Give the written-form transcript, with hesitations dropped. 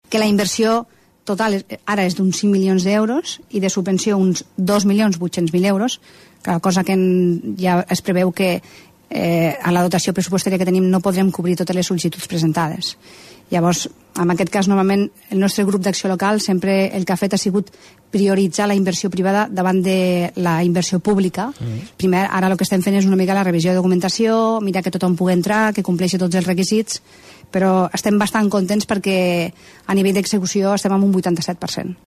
que la inversió total ara és d'uns 5 milions d'euros i de subvenció uns 2.800.000 euros, cosa que ja es preveu que a la dotació pressupostària que tenim no podrem cobrir totes les sol·licituds presentades. Llavors, en aquest cas, novament, el nostre grup d'acció local sempre el que ha fet ha sigut prioritzar la inversió privada davant de la inversió pública. Primer, ara el que estem fent és una mica la revisió de documentació, mirar que tothom pugui entrar, que compleixi tots els requisits, però estem bastant contents perquè a nivell d'execució estem en un 87%.